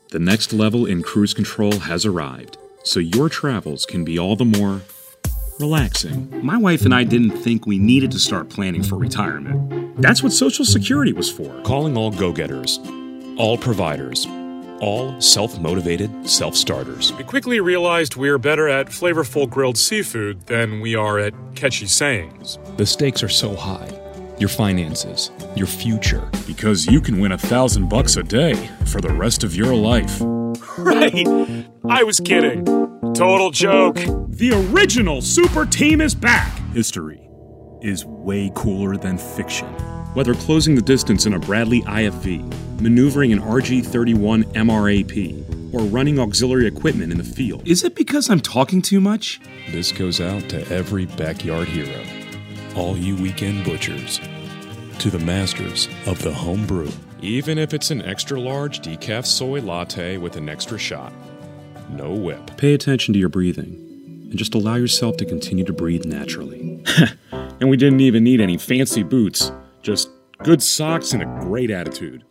The next level in cruise control has arrived, so your travels can be all the more relaxing. My wife and I didn't think we needed to start planning for retirement. That's what Social Security was for. Calling all go-getters, all providers, all self-motivated self-starters. We quickly realized we're better at flavorful grilled seafood than we are at catchy sayings. The stakes are so high. Your finances, your future. Because you can win $1,000 a day for the rest of your life. Right! I was kidding. Total joke. The original super team is back. History is way cooler than fiction. Whether closing the distance in a Bradley IFV, maneuvering an RG-31 MRAP, or running auxiliary equipment in the field. Is it because I'm talking too much? This goes out to every backyard hero. All you weekend butchers. To the masters of the home brew. Even if it's an extra large decaf soy latte with an extra shot. No whip. Pay attention to your breathing, and just allow yourself to continue to breathe naturally. And we didn't even need any fancy boots, just good socks and a great attitude.